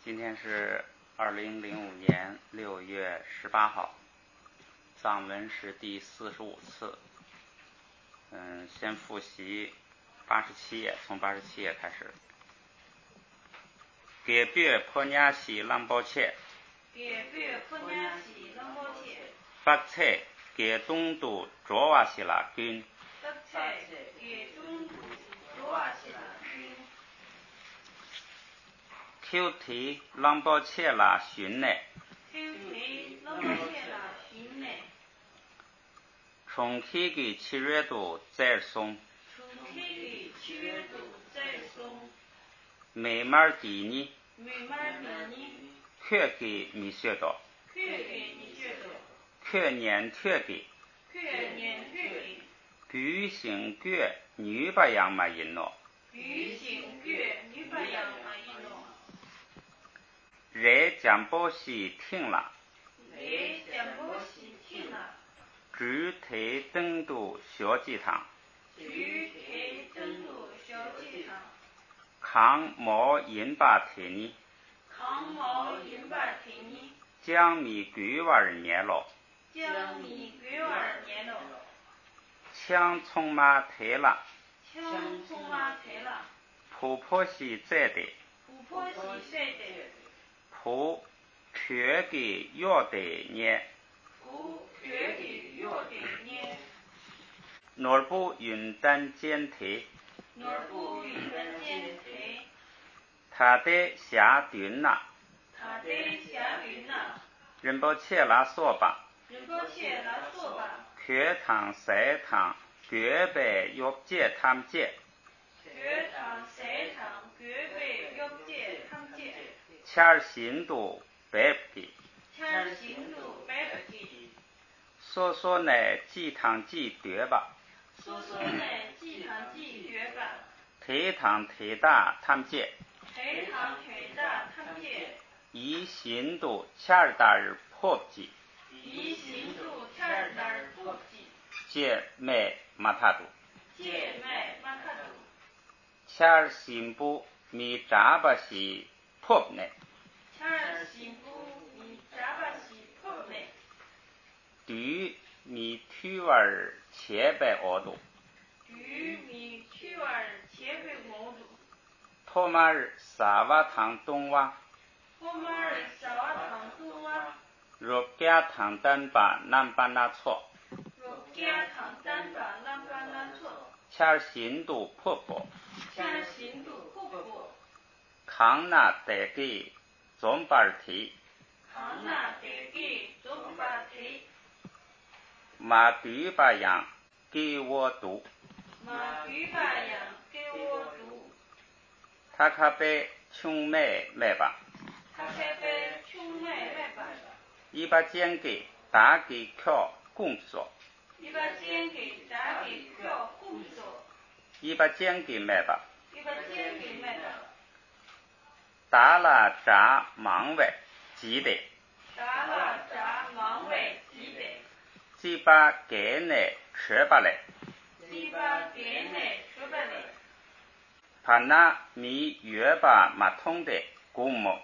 今天是2005年6月18号，藏文是第45次。先复习87页，从87页开始。给别婆娘西啷包切，发菜给东都卓瓦西拉军，Q题啷包切拉寻呢，从起给7月度再送，每码底呢，却给米学到，却年却给，举行月女把样嘛引咯，热将包西听了，主推登都小祭堂，康毛引把推呢，将米举娃年了，枪从马推了，婆婆西在的，婆缺给要的呢，哪不云淡见推，他的下顿呐，人包切拉索吧，缺堂塞堂绝被欲借他们借，前新度白不给，说呢祭堂祭绝吧，推堂推大他们借，以新度前大日破记，借卖马塔度，前新部米扎巴西破呢，对米推儿切白奥度，托马尔沙瓦堂东瓦，若家堂单把南巴那错，前新度破破，康纳得给总巴尔提，马对把样给我读，他可被穷卖卖吧，一把钱给打给票工作，一把钱给卖吧，打了扎忙外记得，几把给内吃吧嘞，怕那米约吧马通的古木，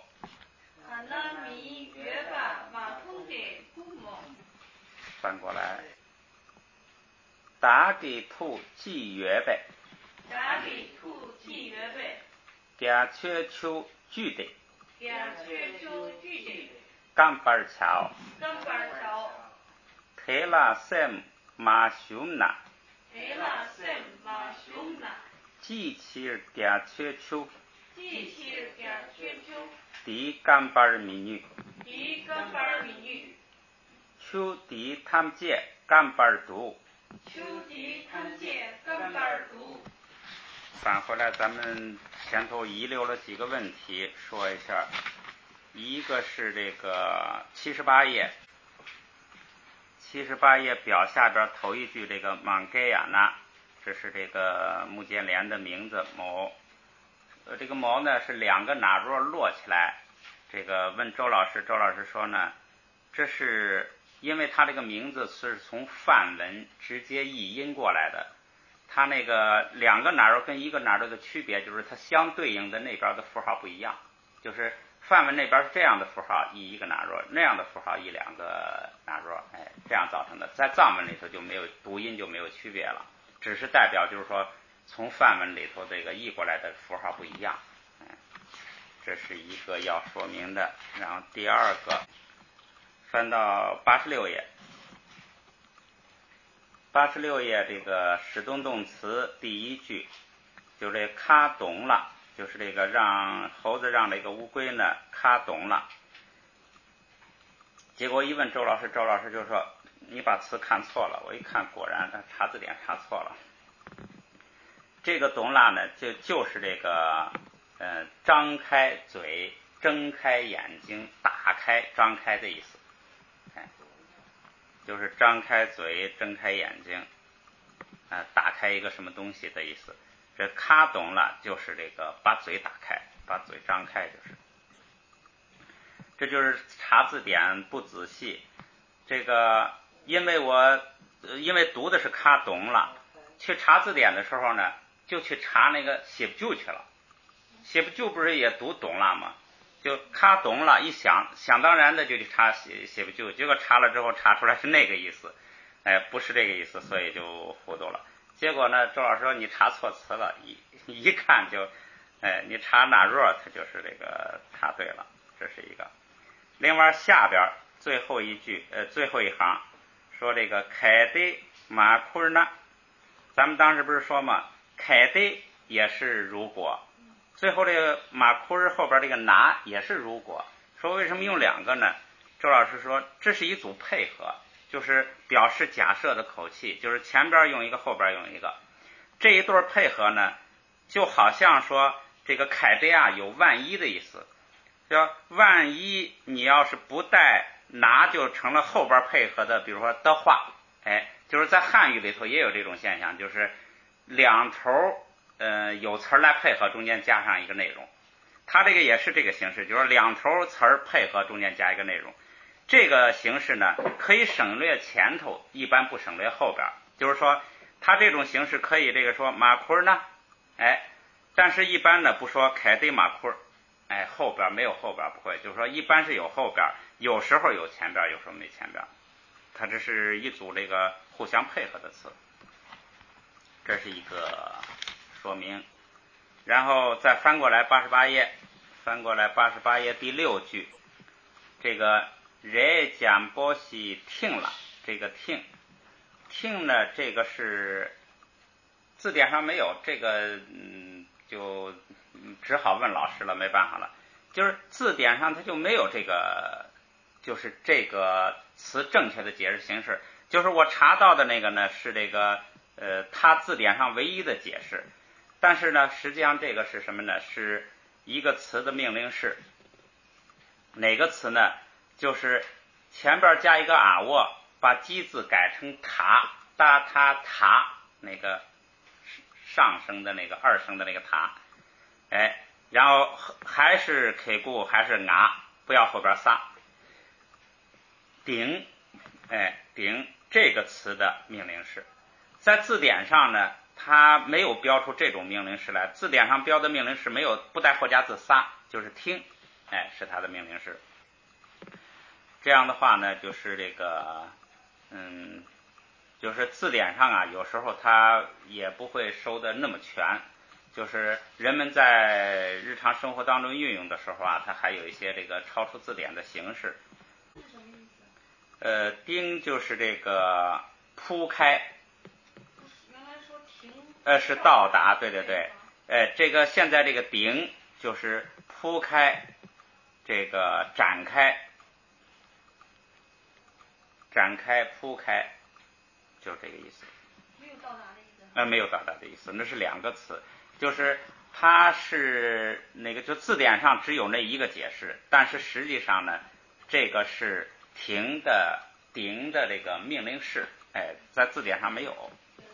翻过来，打给土记约呗，家缺秋聚的，干板桥，推了sem马熊呐，机器家缺秋，地干板美女，秋地他们借干板读，返回来咱们前头遗留了几个问题说一下，一个是这个78页表下边头一句这个莽盖亚纳，这是这个木建连的名字某，这个毛呢是两个哪若摞起来，这个问周老师说呢，这是因为他这个名字是从梵文直接译音过来的，它那个两个哪若跟一个哪若的区别就是它相对应的那边的符号不一样， 就是梵文那边是这样的符号译一个那若，那样的符号译两个那若，这样造成的。在藏文里头就没有读音就没有区别了，只是代表就是说从梵文里头这个译过来的符号不一样。这是一个要说明的。然后第二个，翻到86页，86页这个使动动词第一句，就这卡懂了，就是这个让猴子让这个乌龟呢卡懂了。结果一问周老师，周老师就说你把词看错了。我一看，果然查字典查错了。这个懂了呢，就是这个张开嘴、睁开眼睛、打开、张开的意思。就是张开嘴、睁开眼睛，打开一个什么东西的意思。这卡懂了就是这个把嘴打开，把嘴张开，就是。这就是查字典不仔细。这个因为读的是卡懂了，去查字典的时候呢，就去查那个写不就去了。写不就不是也读懂了吗？就卡懂了，一想当然的就去查写不就，结果查了之后查出来是那个意思，不是这个意思，所以就糊涂了。结果呢，周老师说你查错词了，一看就，你查那若，它就是这个查对了，这是一个。另外下边最后一句，最后一行说这个开的马库呢，咱们当时不是说嘛，开的也是如果。最后这个马库日后边这个拿也是如果，说为什么用两个呢？周老师说这是一组配合，就是表示假设的口气，就是前边用一个后边用一个，这一对配合呢就好像说这个凯德亚有万一的意思，叫万一你要是不带拿就成了后边配合的，比如说的话，就是在汉语里头也有这种现象，就是两头有词儿来配合，中间加上一个内容。它这个也是这个形式，就是两头词儿配合，中间加一个内容。这个形式呢，可以省略前头，一般不省略后边。就是说，它这种形式可以这个说马库呢，但是一般呢不说凯对马库，后边没有后边不会，就是说一般是有后边，有时候有前边，有时候没前边。它这是一组这个互相配合的词，这是一个说明。然后再翻过来88页，第6句，这个人讲波西听了，这个听呢，这个是字典上没有，这个就只好问老师了，没办法了。就是字典上它就没有这个，就是这个词正确的解释形式。就是我查到的那个呢是这个它字典上唯一的解释。但是呢，实际上这个是什么呢？是一个词的命令式。哪个词呢？就是前边加一个啊喔，把基字改成塔，哒他塔，那个上声的那个二声的那个塔，然后还是 K 固，还是啊，不要后边仨。顶，顶这个词的命令式，在字典上呢，它没有标出这种命令式来，字典上标的命令式没有不带后加字仨，就是听，是它的命令式。这样的话呢，就是这个，就是字典上啊，有时候它也不会收的那么全，就是人们在日常生活当中运用的时候啊，它还有一些这个超出字典的形式。丁就是这个铺开。是到达，对对对，这个现在这个顶就是铺开，这个展开铺开，就这个意思。 没有到达的意思。 没有到达的意思，那是两个词，就是它是那个就字典上只有那一个解释，但是实际上呢，这个是停的顶的这个命令式，在字典上没有。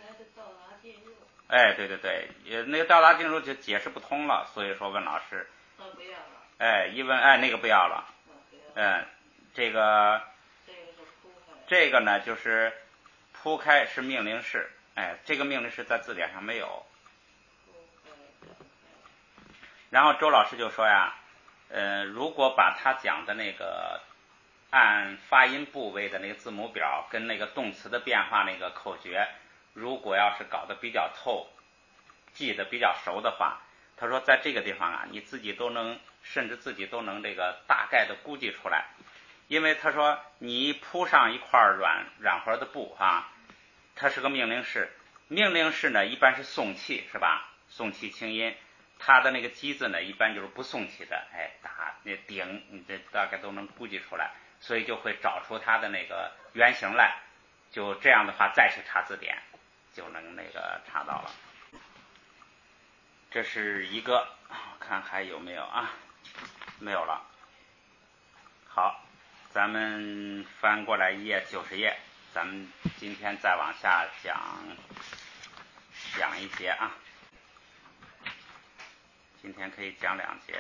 对对对，那个到达进入就解释不通了，所以说问老师。 不要了。 一问，那个不要了。这个这个呢就是铺开是命令式，这个命令式在字典上没有。然后周老师就说呀， 如果把他讲的那个按发音部位的那个字母表跟那个动词的变化那个口诀，如果要是搞得比较透，记得比较熟的话，他说在这个地方啊，你自己都能，甚至自己都能这个大概的估计出来。因为他说你铺上一块软和的布啊，它是个命令式，命令式呢一般是送气是吧？送气清音，它的那个机字呢一般就是不送气的，打那顶，你这大概都能估计出来，所以就会找出它的那个原型来，就这样的话再去查字典就能那个查到了。这是一个，看还有没有啊？没有了。好，咱们翻过来90页，咱们今天再往下讲一节啊。今天可以讲2节。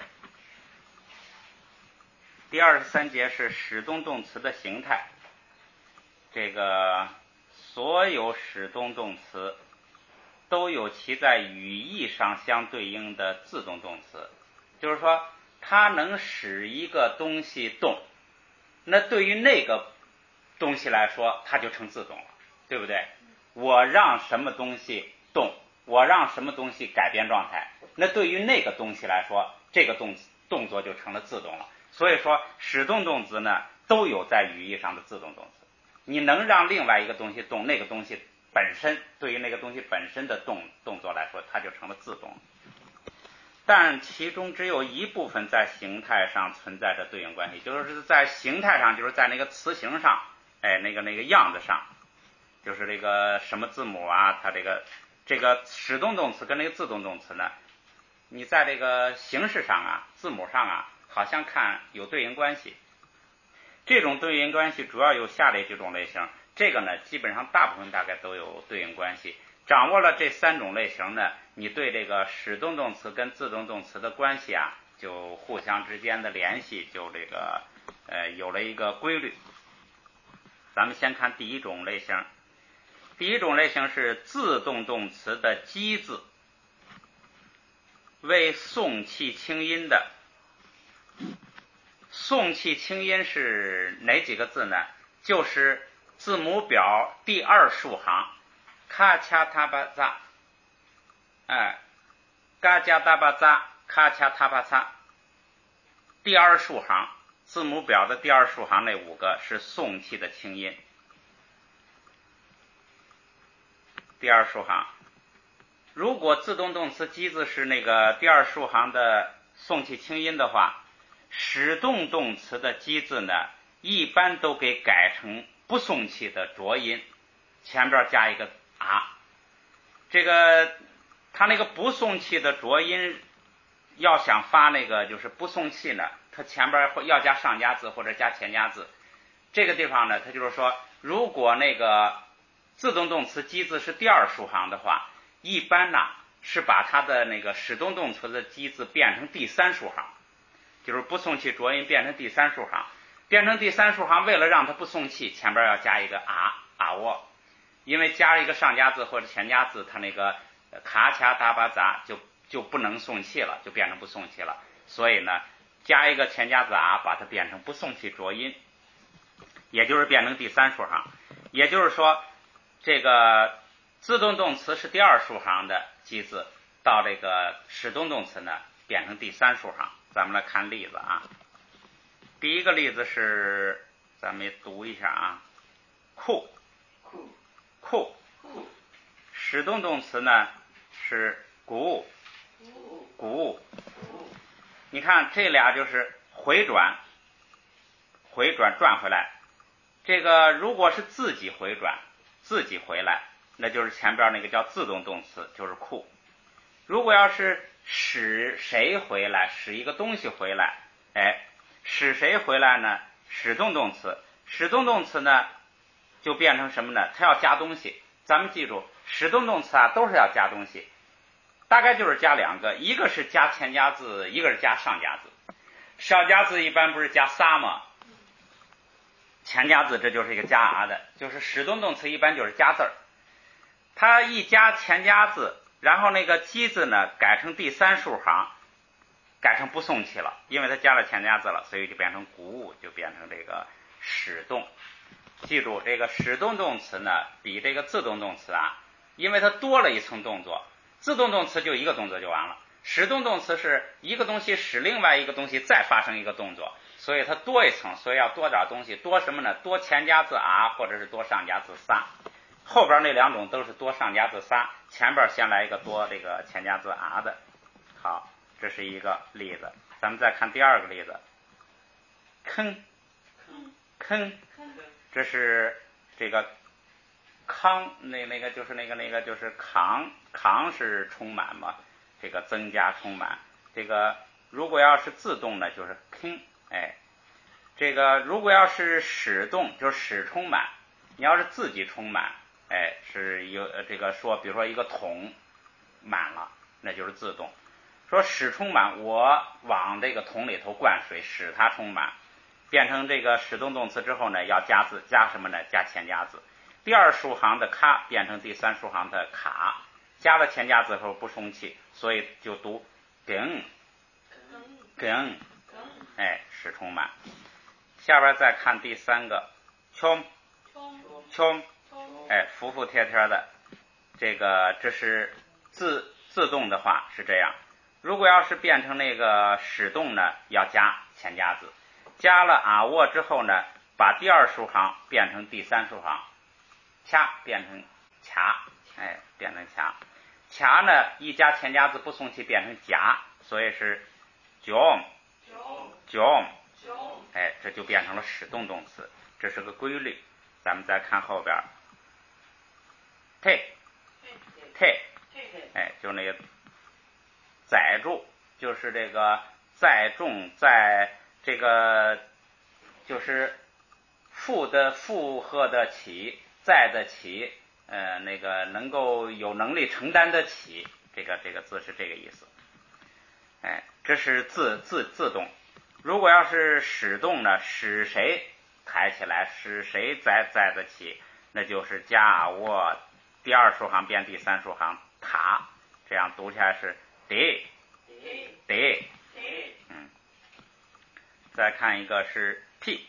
第23节是使动动词的形态。这个所有使动动词都有其在语义上相对应的自动动词，就是说它能使一个东西动，那对于那个东西来说它就成自动了，对不对？我让什么东西动，我让什么东西改变状态，那对于那个东西来说这个动作就成了自动了。所以说使动动词呢都有在语义上的自动动词，你能让另外一个东西动，那个东西本身对于那个东西本身的动作来说它就成了自动。但其中只有一部分在形态上存在着对应关系，就是在形态上，就是在那个词形上，那个样子上，就是这个什么字母啊，它这个使动动词跟那个自动动词呢，你在这个形式上啊，字母上啊，好像看有对应关系。这种对应关系主要有下列几种类型，这个呢基本上大部分大概都有对应关系。掌握了这3种类型呢，你对这个使动动词跟自动动词的关系啊，就互相之间的联系就这个有了一个规律。咱们先看第一种类型。第一种类型是自动动词的基字为送气清音的。送气清音是哪几个字呢？就是字母表第2竖行咔嚓塔巴扎，嘎加达巴扎，咔嚓塔巴扎，第2竖行，字母表的第2竖行那5个是送气的清音。第2竖行，如果自动动词基字是那个第2竖行的送气清音的话，使动动词的基字呢，一般都给改成不送气的浊音，前边加一个啊。这个它那个不送气的浊音，要想发那个就是不送气呢，它前边要加上加字或者加前加字。这个地方呢，它就是说，如果那个自动动词基字是第2竖行的话，一般呢是把它的那个使动动词的基字变成第3竖行，就是不送气浊音变成第3竖行。变成第3竖行，为了让它不送气，前边要加一个啊喔，因为加一个上加字或者前加字，它那个卡卡达巴杂就不能送气了，就变成不送气了。所以呢，加一个前加字啊，把它变成不送气浊音，也就是变成第3竖行。也就是说，这个自动动词是第2竖行的基字，到这个使动动词呢变成第3竖行。咱们来看例子啊。第一个例子是，咱们也读一下啊，酷，使动动词呢是鼓舞。你看这俩就是回转转回来。这个如果是自己回转自己回来，那就是前边那个叫自动动词，就是酷。如果要是使谁回来，使一个东西回来，使谁回来呢？使动动词。使动动词呢就变成什么呢？它要加东西。咱们记住，使动动词啊都是要加东西，大概就是加2个，一个是加前加字，一个是加上加字。上加字一般不是加撒吗？前加字这就是一个加啊的，就是使动动词一般就是加字儿。它一加前加字，然后那个基字呢改成第3竖行， 改成不送气了，因为它加了前加字了，所以就变成鼓舞，就变成这个使动。记住这个使动动词呢，比这个自动动词啊，因为它多了一层动作。自动动词就一个动作就完了，使动动词是一个东西使另外一个东西再发生一个动作，所以它多一层，所以要多点东西。多什么呢？多前加字啊，或者是多上加字撒。后边那两种都是多上加字撒，前边先来一个多这个前加字啊的。好，这是一个例子。咱们再看第二个例子，坑，这是这个康，那个就是那个就是扛是充满嘛，这个增加充满。这个如果要是自动呢，就是坑，这个如果要是使动，就是使充满。你要是自己充满，是有这个说，比如说一个桶满了，那就是自动。说使充满，我往这个桶里头灌水，使它充满，变成这个使动动词之后呢，要加字，加什么呢？加前加字。第二竖行的咔变成第三竖行的卡，加了前加字后不松气，所以就读梗，使充满。下边再看第三个，穷，服服帖帖的，这是自动的话是这样。如果要是变成那个使动呢，要加前加字，加了啊握之后呢，把第二竖行变成第三竖行，掐变成卡，变成卡。卡呢一加前加字不送气变成夹，所以是囧，这就变成了使动动词，这是个规律。咱们再看后边，退，就那个载住，就是这个载重，在这个就是负荷的起，载的起，那个能够有能力承担得起，这个字是这个意思。这是自动。如果要是使动呢，使谁抬起来，使谁载得起，那就是加握第二竖行变第三竖行塔，这样读起来是得。再看一个是屁，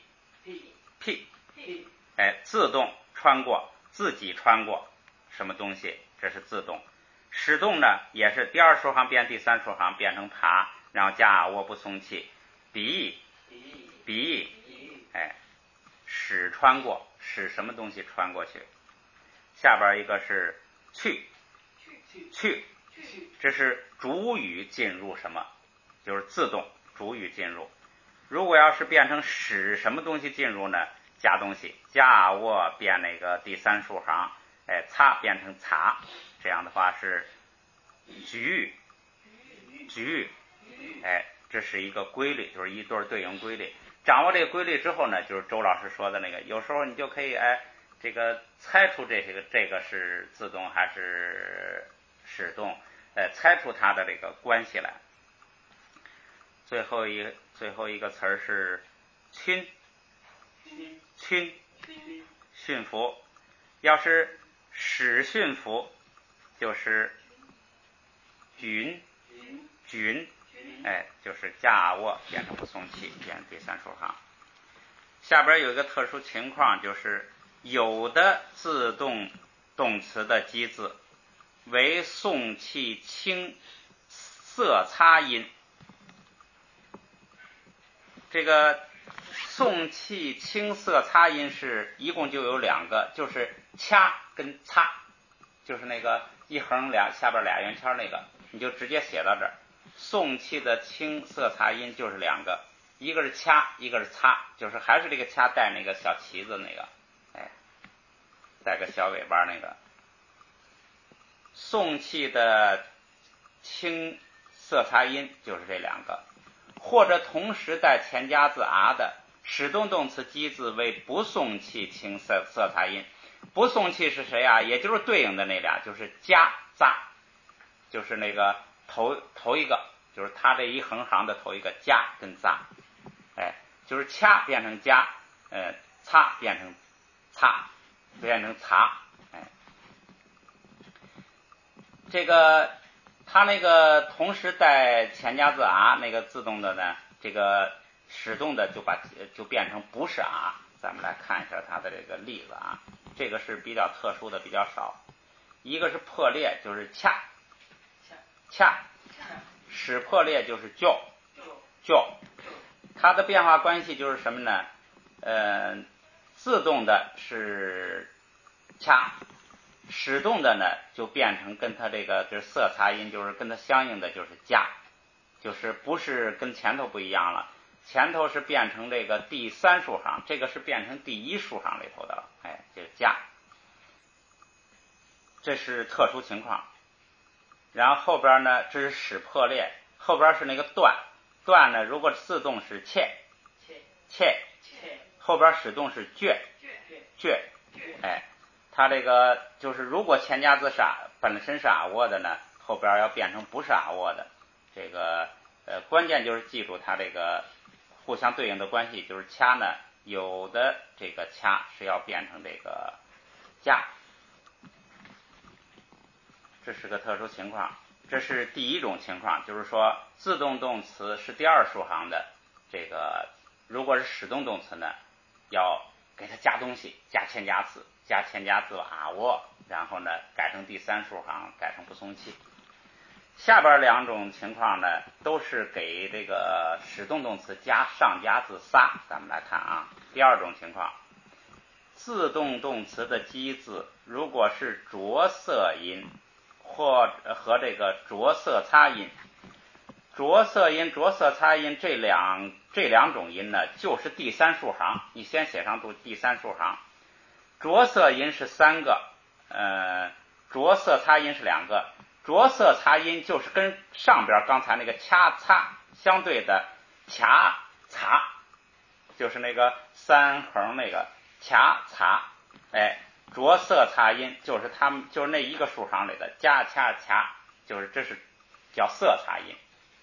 自动穿过，自己穿过什么东西，这是自动。使动呢，也是第二竖行变第三竖行变成爬，然后加握不松气，鼻，使穿过，使什么东西穿过去。下边一个是去，这是主语进入什么，就是自动主语进入。如果要是变成使什么东西进入呢，加东西，加握变那个第三竖行，擦变成擦，这样的话是举，这是一个规律，就是一对对应规律。掌握这个规律之后呢，就是周老师说的那个，有时候你就可以这个猜出这个是自动还是使动，猜出它的这个关系来。最后一个词儿是亲，驯服。要是使驯服，就是举，就是加握变成不松气，变成第三竖行。下边有一个特殊情况，就是有的自动动词的基字为送气清色擦音。这个送气清色擦音是一共就有两个，就是掐跟擦，就是那个一横下边俩圆圈那个，你就直接写到这儿。送气的清色擦音就是两个，一个是掐，一个是擦，就是还是这个掐带那个小旗子那个，带个小尾巴那个。送气的清色擦音就是这两个，或者同时带前加字啊的使动动词基字为不送气清色擦音。不送气是谁啊？也就是对应的那俩，就是加扎，就是那个头一个，就是它这一横行的头一个加跟扎，就是掐变成加，擦变成擦，变成擦，这个它那个同时带前加字啊，那个自动的呢，这个使动的就变成不是啊。咱们来看一下它的这个例子啊，这个是比较特殊的，比较少。一个是破裂，就是恰，使破裂就是就，它的变化关系就是什么呢？自动的是恰，使动的呢就变成跟它这个就是色擦音，就是跟它相应的就是加，就是不是跟前头不一样了，前头是变成这个第三竖行，这个是变成第一竖行里头的了，就是加，这是特殊情况。然后后边呢，这是使破裂，后边是那个断呢，如果自动是切，后边使动是倔，它这个就是如果前加字是本身是啊窝的呢，后边要变成不是啊窝的。这个关键就是记住它这个互相对应的关系，就是掐呢，有的这个掐是要变成这个加，这是个特殊情况。这是第一种情况，就是说自动动词是第二竖行的，这个如果是使动动词呢，要给它加东西，加前加字啊窝，然后呢改成第三竖行，改成不送气。下边两种情况呢，都是给这个使动动词加上加字撒。咱们来看啊，第二种情况，自动动词的基字如果是着色音或和这个着色擦音，着色音、着色擦音这两种音呢，就是第三竖行。你先写上读第三竖行，着色音是3个，着色擦音是2个。着色擦音就是跟上边刚才那个掐擦相对的掐擦，就是那个3横那个掐擦，着色擦音就是他们就是那一个竖行里的加掐掐，就是这是叫色擦音。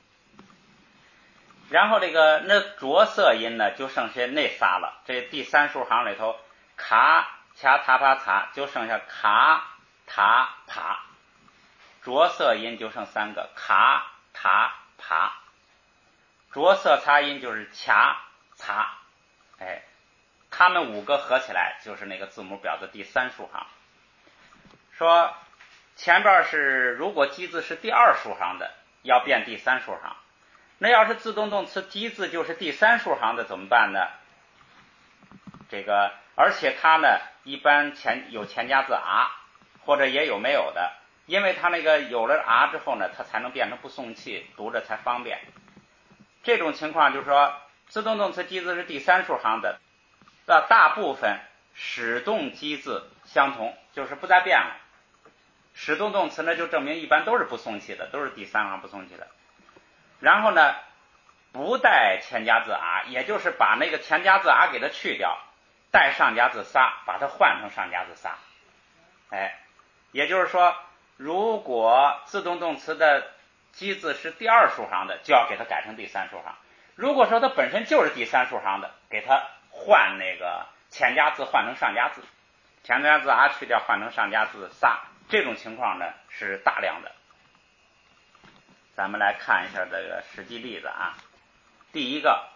然后这个那着色音呢，就剩下那仨了。这第三竖行里头，卡掐塔帕擦就剩下卡塔帕，着色音就剩3个，卡塔帕。着色擦音就是掐擦，他们5个合起来就是那个字母表的第三竖行。说前边是如果基字是第二竖行的，要变第三竖行。那要是自动动词基字就是第三竖行的怎么办呢？这个而且它呢一般有前加字啊，或者也有没有的，因为它那个有了啊之后呢，它才能变成不送气，读着才方便。这种情况就是说自动动词基字是第三竖行的，大部分使动基字相同，就是不再变了。使动动词呢就证明一般都是不送气的，都是第三行不送气的。然后呢不带前加字啊，也就是把那个前加字啊给它去掉，带上加字撒，把它换成上加字撒。也就是说如果自动动词的基字是第二竖行的，就要给它改成第三竖行。如果说它本身就是第三竖行的，给它换那个前加字换成上加字，前加字啊去掉换成上加字撒，这种情况呢是大量的。咱们来看一下这个实际例子啊。第一个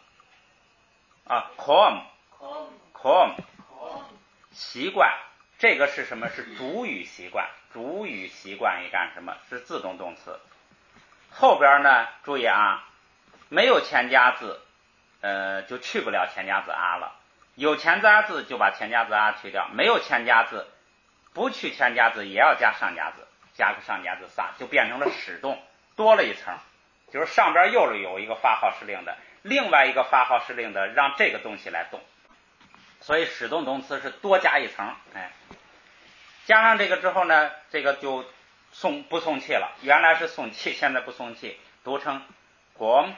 com 习惯，这个是什么？是主语习惯。主语习惯于干什么？是自动动词。后边呢注意啊，没有前加字就去不了前加字啊了，有前加字就把前加字啊去掉，没有前加字不去前加字也要加上加字，加个上加字撒，就变成了使动，多了一层，就是上边又有一个发号施令的，另外一个发号施令的让这个东西来动，所以使动动词是多加一层。加上这个之后呢，这个就不送气了，原来是送气，现在不送气，读成gom，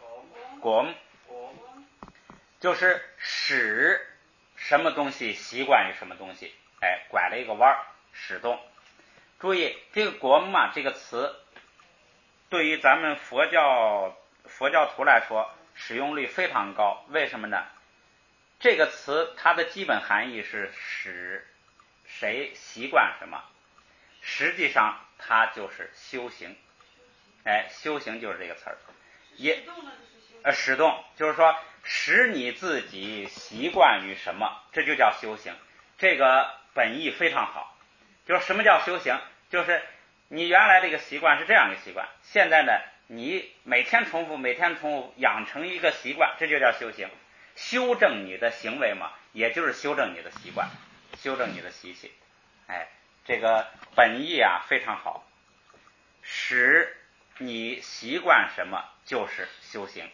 就是使什么东西习惯于什么东西，拐了一个弯，使动。注意这个gom这个词对于咱们佛教徒来说使用率非常高。为什么呢？这个词它的基本含义是使谁习惯什么，实际上它就是修行。 修行就是这个词儿， 使动就是说使你自己习惯于什么，这就叫修行。这个本意非常好，就是什么叫修行，就是你原来这个习惯是这样一个习惯，现在呢你每天重复养成一个习惯，这就叫修行。修正你的行为嘛，也就是修正你的习惯，修正你的习气。这个本意啊非常好，使你习惯什么就是修行。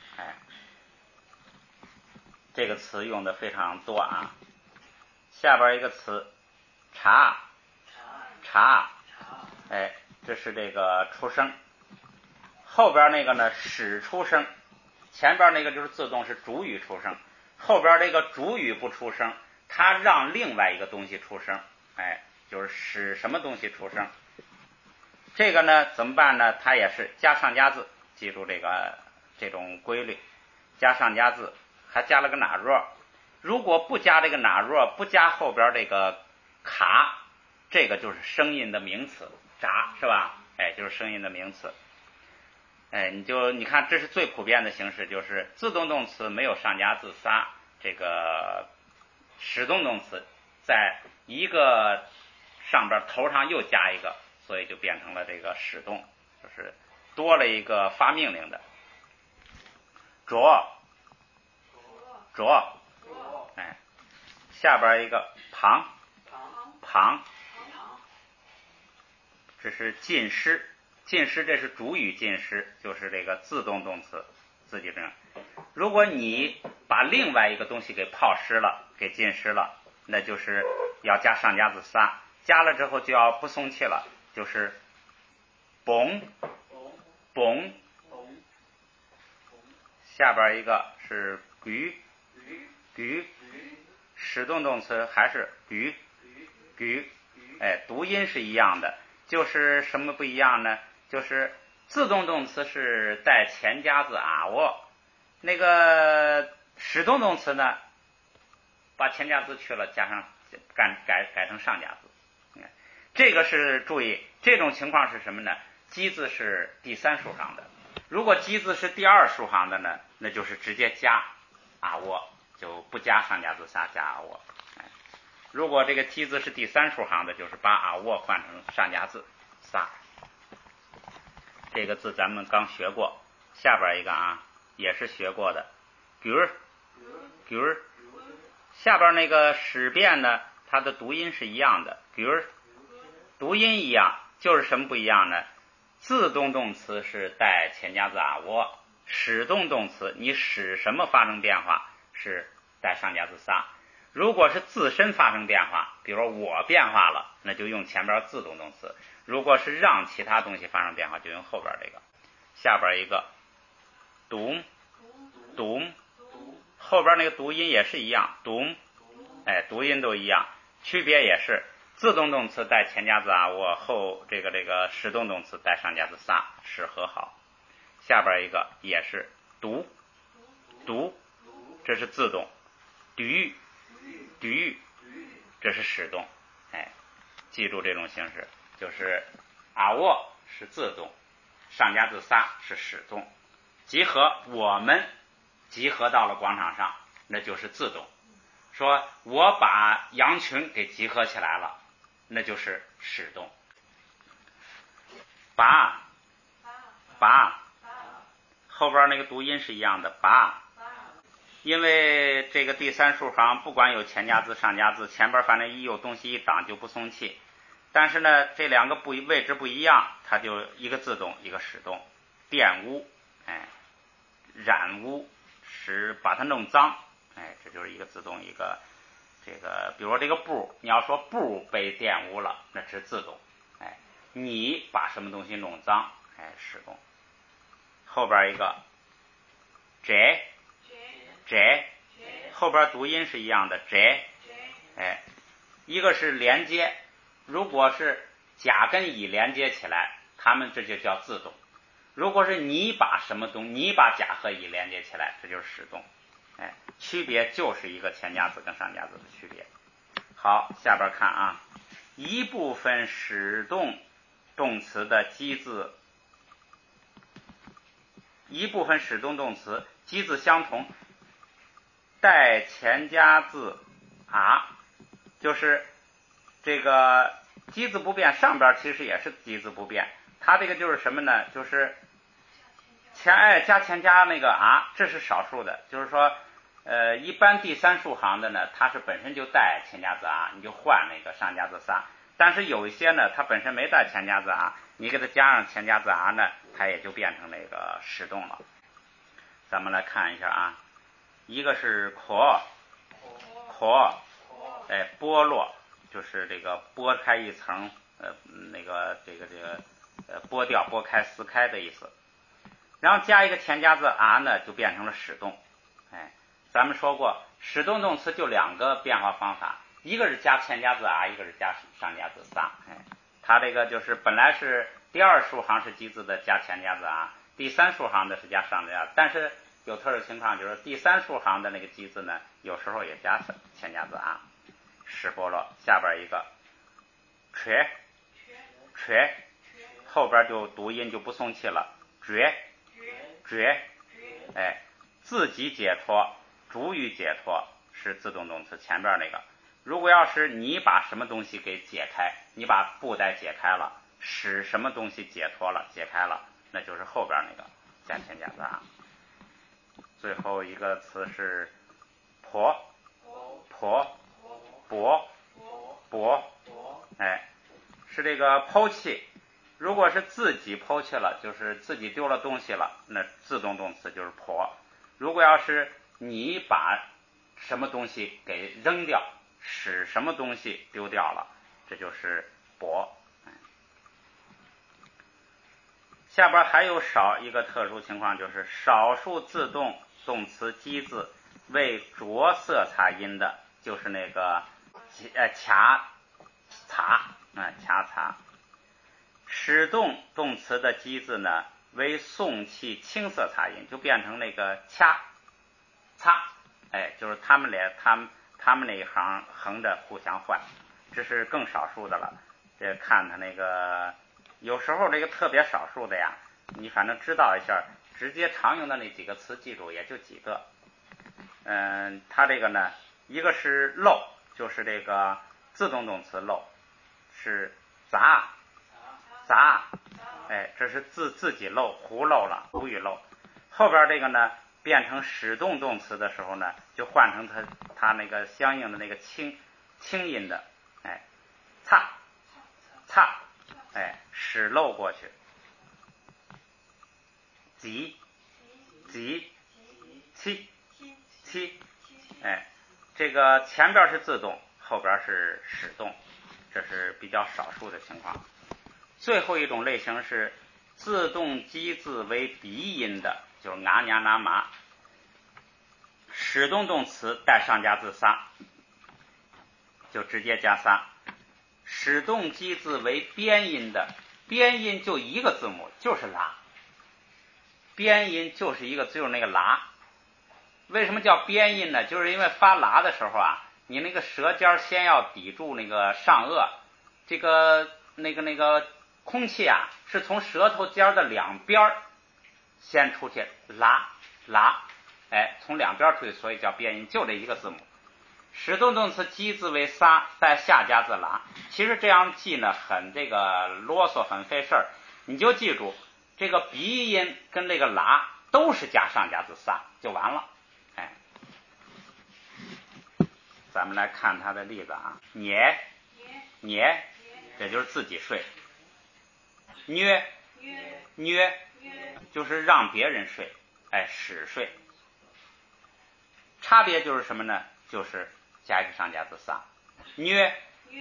这个词用的非常多啊。下边一个词察，这是这个出生，后边那个呢使出生，前边那个就是自动是主语出生，后边这个主语不出生，它让另外一个东西出生，就是使什么东西出生。这个呢怎么办呢？它也是加上加字，记住这种规律，加上加字，还加了个哪若。如果不加这个哪若，不加后边这个卡，这个就是声音的名词，札是吧？就是声音的名词。你看，这是最普遍的形式，就是自动动词没有上加字仨，这个使动动词在一个上边头上又加一个，所以就变成了这个使动，就是多了一个发命令的。着，下边一个旁，这是浸湿，这是主语浸湿，就是这个自动动词，自己这样。如果你把另外一个东西给泡湿了，给浸湿了，那就是要加上加字仨，加了之后就要不送气了，就是嘣。下边一个是举，使动动词还是举，读音是一样的，就是什么不一样呢？就是自动动词是带前加字啊喔，那个使动动词呢，把前加字去了，加上改成上加字。这个是注意，这种情况是什么呢？基字是第三竖行的，如果基字是第二竖行的呢，那就是直接加啊喔，就不加上加字仨，加啊喔。如果这个基字是第三竖行的，就是把啊喔换成上加字仨。这个字咱们刚学过，下边一个啊也是学过的，举儿，下边那个使变呢，它的读音是一样的，举儿，读音一样，就是什么不一样呢？自动动词是带前加字啊喔，使动动词你使什么发生变化是带上加字仨。如果是自身发生变化，比如说我变化了，那就用前边自动动词；如果是让其他东西发生变化，就用后边这个。下边一个读，后边那个读音也是一样，读，读音都一样，区别也是自动动词带前加字啊喔，后这个使动动词带上加字仨，是和好。下边一个也是读，这是自动，读，这是使动。记住这种形式，就是啊喔是自动，上加字仨是使动，集合我们集合到了广场上，那就是自动。说我把羊群给集合起来了，那就是使动。拔，后边那个读音是一样的，拔。因为这个第三竖行不管有前加字上加字，前边反正一有东西一挡就不送气，但是呢这两个位置不一样，它就一个自动一个使动。玷污，染污，使把它弄脏，这就是一个自动一个这个，比如说这个布，你要说布被玷污了，那是自动，你把什么东西弄脏，使动。后边一个摘，后边读音是一样的，摘，一个是连接，如果是甲跟乙连接起来，它们这就叫自动。如果是你把甲和乙连接起来，这就是使动。区别就是一个前加字跟上加字的区别。好，下边看啊，一部分使动动词的基字一部分使动动词基字相同，带前加字啊，就是这个基字不变，上边其实也是基字不变，它这个就是什么呢？就是加前加那个啊，这是少数的，就是说一般第三竖行的呢，它是本身就带前加字啊，你就换那个上加字仨。但是有一些呢，它本身没带前加字啊，你给它加上前加字啊呢，它也就变成那个使动了。咱们来看一下啊，一个是扩，剥落，就是这个剥开一层，剥掉、剥开、撕开的意思。然后加一个前加字啊呢，就变成了使动。咱们说过，使动动词就两个变化方法，一个是加前加字啊，一个是加上加字仨。它这个就是本来是第二竖行是基字的加前加字啊，第三竖行的是加上加字，但是有特殊情况，就是第三竖行的那个基字呢，有时候也加前加字啊。使剥落，下边一个缺，后边就读音就不送气了，绝，自己解脱，主语解脱是自动动词前边那个。如果要是你把什么东西给解开，你把布袋解开了，使什么东西解脱了、解开了，那就是后边那个加前加字啊。最后一个词是剖，是这个抛弃。如果是自己抛弃了，就是自己丢了东西了，那自动动词就是剖。如果要是你把什么东西给扔掉，使什么东西丢掉了，这就是剥。下边还有少一个特殊情况，就是少数自动动词基字为着色擦音的，就是那个卡擦。使动动词的基字呢为送气青色擦音，就变成那个擦，就是他们那一行横着互相换，这是更少数的了。这看他那个有时候这个特别少数的呀，你反正知道一下，直接常用的那几个词记住也就几个。它这个呢，一个是漏，就是这个自动动词漏，是杂，这是自己漏，胡漏了，无语漏。后边这个呢，变成使动动词的时候呢，就换成它那个相应的那个清音的，擦，使漏过去。急，七，这个前边是自动，后边是使动，这是比较少数的情况。最后一种类型是自动基字为鼻音的，就是啊呀那麻，使动动词带上加字仨，就直接加仨。使动基字为边音的，边音就一个字母，就是拉，边音就是就是那个拉。为什么叫边音呢？就是因为发拉的时候啊，你那个舌尖先要抵住那个上颚，这个那个空气啊是从舌头尖的两边先出去拉，从两边出去，所以叫边音，就这一个字母。使动动词基字为仨，带下加字拉。其实这样记呢很这个啰嗦，很费事儿，你就记住这个鼻音跟这个拉都是加上加字仨就完了。咱们来看它的例子啊，捏，这就是自己睡；虐，就是让别人睡，使睡。差别就是什么呢？就是加一个上加字仨。虐，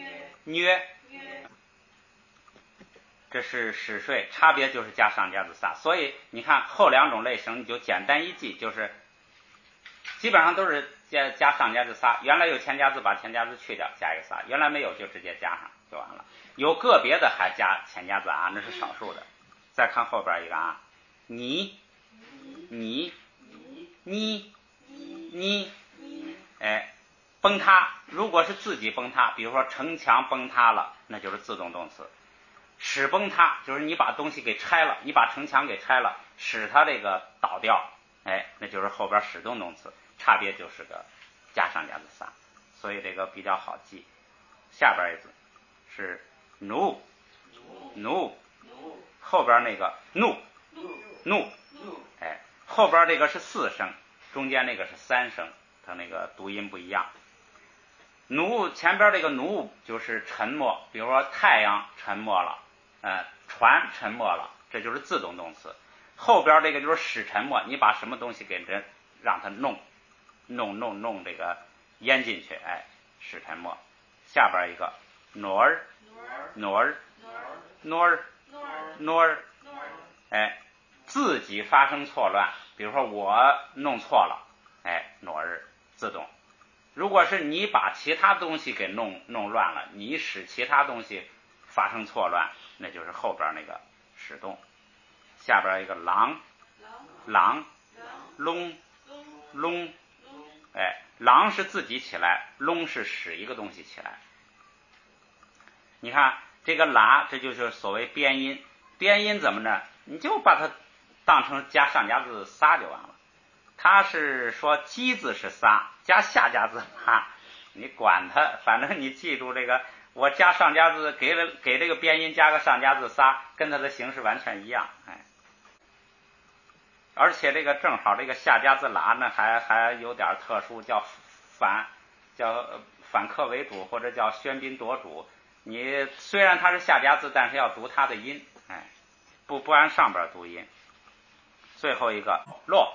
这是使睡，差别就是加上加字仨。所以你看后两种类型，你就简单一记，就是基本上都是加上加字仨。原来有前加字，把前加字去掉，加一个仨；原来没有，就直接加上就完了。有个别的还加前加字啊，那是少数的。再看后边一个啊，你，崩塌，如果是自己崩塌，比如说城墙崩塌了，那就是自动动词。使崩塌就是你把东西给拆了，你把城墙给拆了，使它这个倒倒掉，那就是后边使动动词，差别就是个加上加字仨，所以这个比较好记。下边一字是怒，后边那个怒，后边这个是4声，中间那个是3声，它那个读音不一样。奴前边这个奴就是沉默，比如说太阳沉默了，船沉默了，这就是自动动词。后边这个就是使沉默，你把什么东西给人让它弄这个淹进去，使沉默。下边一个nor，自己发生错乱，比如说我弄错了，nor自动。如果是你把其他东西给弄乱了，你使其他东西发生错乱，那就是后边那个使动。下边一个狼，隆，狼是自己起来，隆是使一个东西起来。你看这个拉，这就是所谓边音。边音怎么呢？你就把它当成加上加字仨就完了。它是说基字是仨，加下加字拉，你管它，反正你记住这个，我加上加字给这个边音加个上加字仨，跟它的形式完全一样，而且这个正好这个下加字拉呢，还有点特殊，叫反客为主，或者叫喧宾夺主。你虽然它是下加字，但是要读它的音，不按上边读音。最后一个落，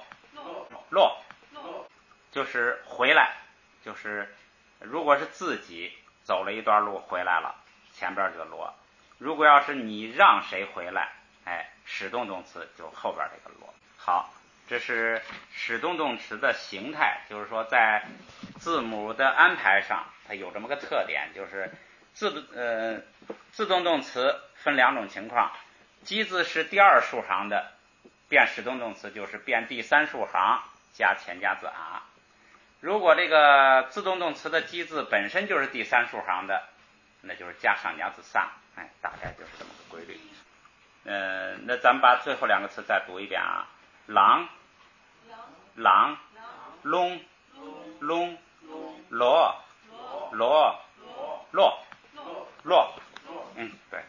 就是回来，就是如果是自己走了一段路回来了，前边就落；如果要是你让谁回来，使动动词就后边这个落。好，这是使动动词的形态，就是说在字母的安排上，它有这么个特点，就是自动动词分2种情况，基字是第2竖行的，变使动动词就是变第3竖行加前加字啊。如果这个自动动词的基字本身就是第3竖行的，那就是加上加字仨，大概就是这么个规律。那咱们把最后2个词再读一遍啊，狼，隆，罗，对。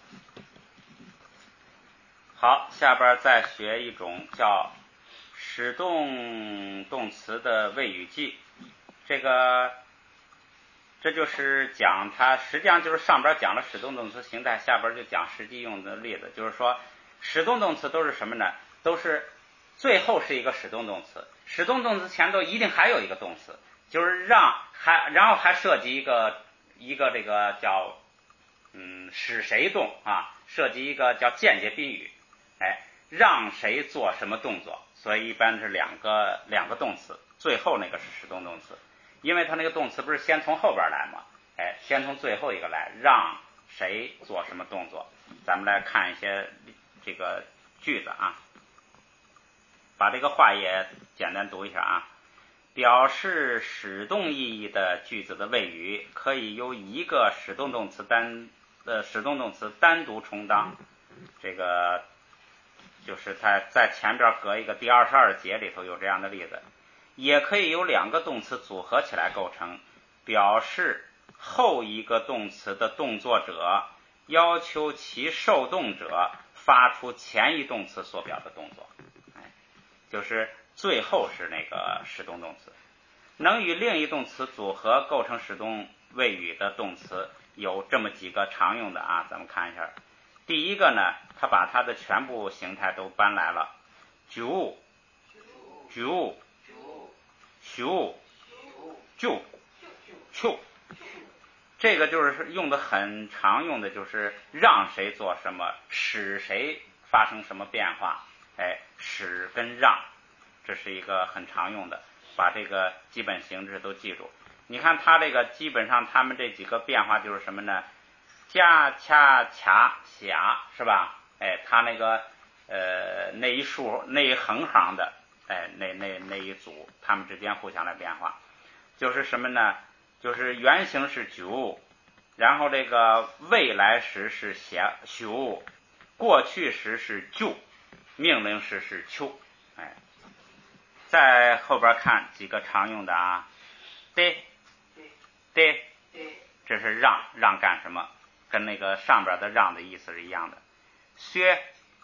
好，下边再学一种叫使动动词的谓语记。这就是讲它实际上就是上边讲了使动动词形态，下边就讲实际用的例子。就是说使动动词都是什么呢？都是最后是一个使动动词，使动动词前头一定还有一个动词，就是然后还涉及一个这个叫使谁动啊，涉及一个叫间接宾语，让谁做什么动作，所以一般是两个动词，最后那个是使动动词，因为它那个动词不是先从后边来吗？先从最后一个来，让谁做什么动作。咱们来看一些这个句子啊，把这个话也简单读一下啊。表示使动意义的句子的谓语可以由一个使动动词单独充当，这个就是在前边隔一个第22节里头有这样的例子，也可以由2个动词组合起来构成，表示后一个动词的动作者要求其受动者发出前一动词所表的动作，就是最后是那个使动动词。能与另一动词组合构成使动谓语的动词有这么几个常用的啊，咱们看一下。第一个呢，它把它的全部形态都搬来了，就，这个就是用的很常用的，就是让谁做什么，使谁发生什么变化，使跟让，这是一个很常用的，把这个基本形式都记住。你看它这个基本上它们这几个变化就是什么呢？加、掐、卡、辖，是吧？它那个那一竖那一横行的，那一组，它们之间互相的变化，就是什么呢？就是原形是九，然后这个未来时是修，过去时是就，命令时是秋， 在后边看几个常用的啊，对，这是让干什么？跟那个上边的让的意思是一样的。削，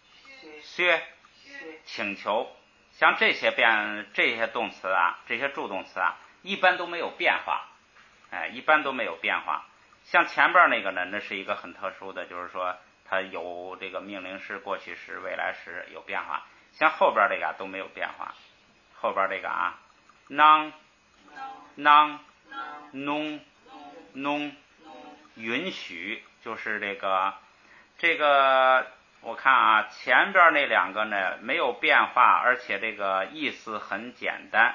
请求，像这些动词啊，这些助动词啊，一般都没有变化，一般都没有变化。像前边那个呢，那是一个很特殊的，就是说它有这个命令式、过去时、未来时有变化。像后边这个都没有变化。后边这个啊，能、弄，允许，就是这个我看啊，前边那两个呢没有变化，而且这个意思很简单，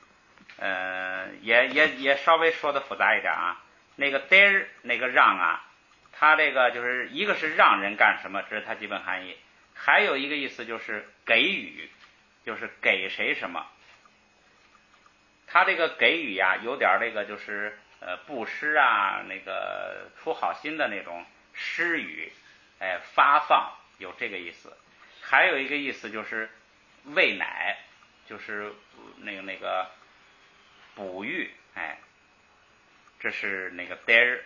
也稍微说的复杂一点啊。那个 dare 那个让啊，它这个就是一个是让人干什么，这是它基本含义，还有一个意思就是给予，就是给谁什么。它这个给予呀，有点这个就是布施啊，那个出好心的那种施予，发放，有这个意思。还有一个意思就是喂奶，就是那个哺育，这是那个 dare。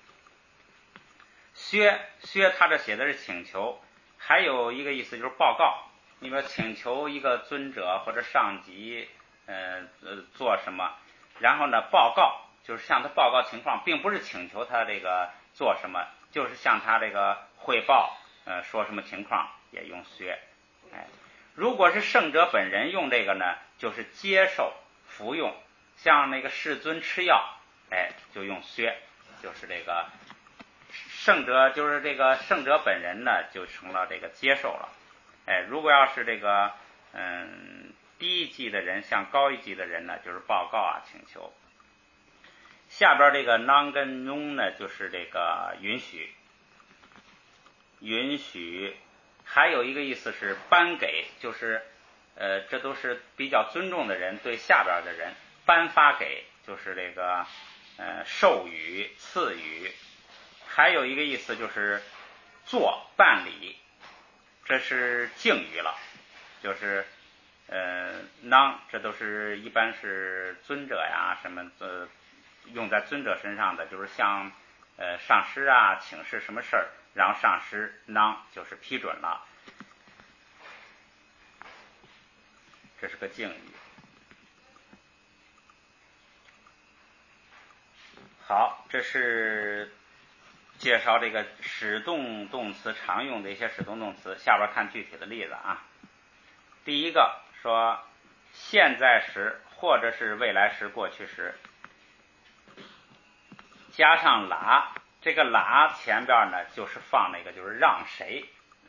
削他这写的是请求，还有一个意思就是报告。你说请求一个尊者或者上级做什么，然后呢报告，就是向他报告情况，并不是请求他这个做什么，就是向他这个汇报说什么情况也用削。如果是圣者本人用这个呢，就是接受服用，像那个世尊吃药，就用削，就是这个圣者，就是这个圣者本人呢就成了这个接受了。如果要是这个低一级的人向高一级的人呢，就是报告啊请求。下边这个 non 跟 non 呢，就是这个允许，还有一个意思是颁给，就是这都是比较尊重的人对下边的人颁发给，就是这个授予赐予。还有一个意思就是办理，这是敬语了，就是non 这都是一般是尊者呀什么用在尊者身上的，就是像上师啊请示什么事儿，然后上师 non 就是批准了，这是个敬语。好，这是介绍这个使动动词常用的一些使动动词，下边看具体的例子啊。第一个说现在时或者是未来时、过去时，加上啦，这个啦前边呢就是放那个就是让谁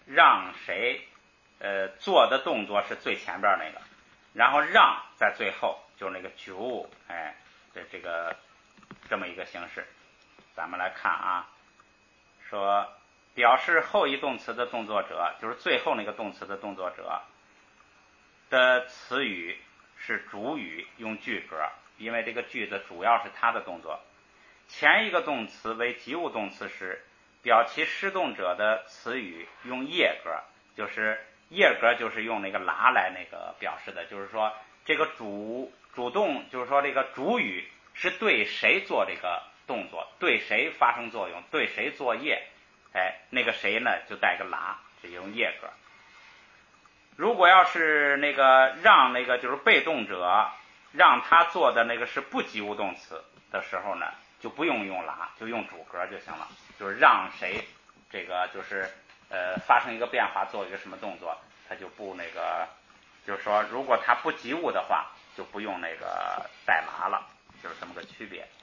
做的动作是最前边那个，然后让在最后，就是那个就这个这么一个形式。咱们来看啊，说表示后一动词的动作者，就是最后那个动词的动作者的词语是主语，用句格，因为这个句子主要是它的动作。前一个动词为及物动词时，表其施动者的词语用叶格，就是叶格就是用那个啦来那个表示的，就是说这个主动，就是说这个主语是对谁做这个动作，对谁发生作用，对谁作业，那个谁呢就带个啦，就用叶格。如果要是那个让那个就是被动者让他做的那个是不及物动词的时候呢，就不用啦，就用主格就行了，就是让谁这个就是发生一个变化，做一个什么动作，他就不那个，就是说如果他不及物的话，就不用那个带啦了，就是这么个区别。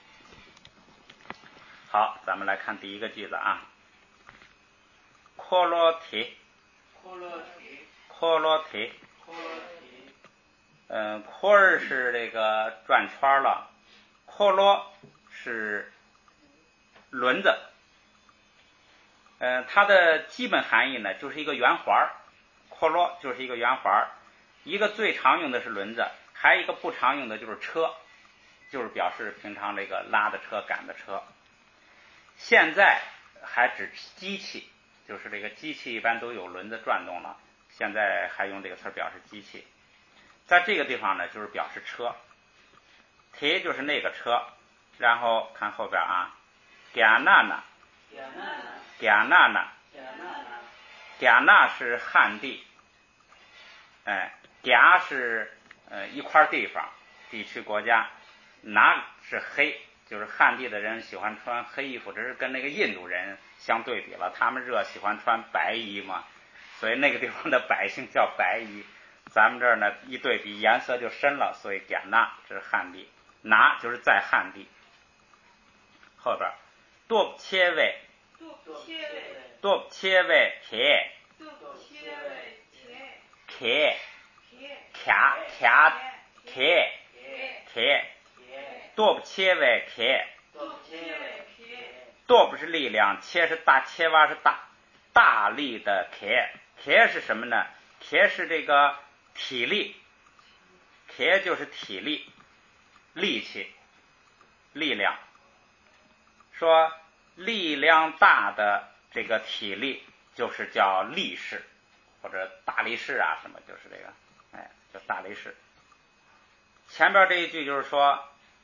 好，咱们来看第一个句子啊，科罗提，科儿是这个转圈了，科罗是轮子，它的基本含义呢就是一个圆环，科罗就是一个圆环，一个最常用的是轮子，还有一个不常用的就是车，就是表示平常这个拉的车、赶的车。现在还指机器，就是这个机器一般都有轮子转动了，现在还用这个词表示机器。 在这个地方呢，就是表示车，铁就是那个车，然后看后边啊，贾娜娜，贾纳是汉地，贾是一块地方、地区、国家，那是黑，就是汉地的人喜欢穿黑衣服，这是跟那个印度人相对比了，他们热喜欢穿白衣嘛，所以那个地方的百姓叫白衣。咱们这儿呢一对比颜色就深了，所以贾纳这是汉地，拿就是在汉地。后边多切位多不切为 K， 多不是力量，切是大，切挖是大力的 K 是什么呢？ K 是这个体力， K 就是体力、力气、力量。说力量大的这个体力就是叫力士，或者大力士啊什么，就是这个叫大力士。前边这一句就是说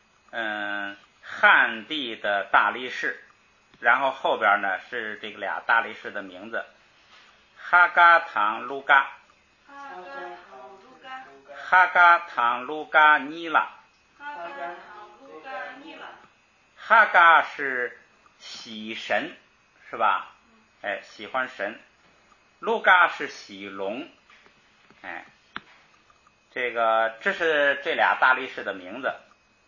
汉地的大力士，然后后边呢是这个俩大力士的名字，哈嘎唐卢嘎尼拉。哈嘎是喜神是吧？喜欢神。卢嘎是喜龙，这是这俩大力士的名字。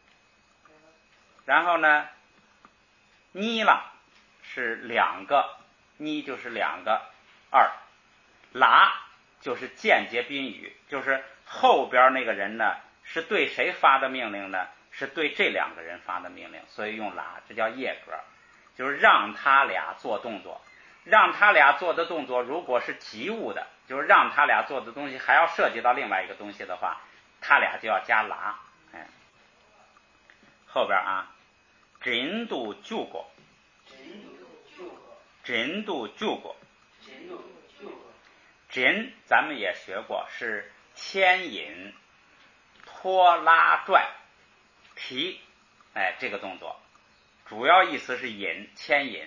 然后呢，尼拉是两个，尼就是两个，二拉就是间接宾语，就是后边那个人呢是对谁发的命令呢？是对这两个人发的命令，所以用拉，这叫业格，就是让他俩做动作。让他俩做的动作如果是及物的，就是让他俩做的东西还要涉及到另外一个东西的话，他俩就要加拉。后边啊，真度救过，真咱们也学过，是牵引、拖拉拽、提，这个动作主要意思是引、牵引，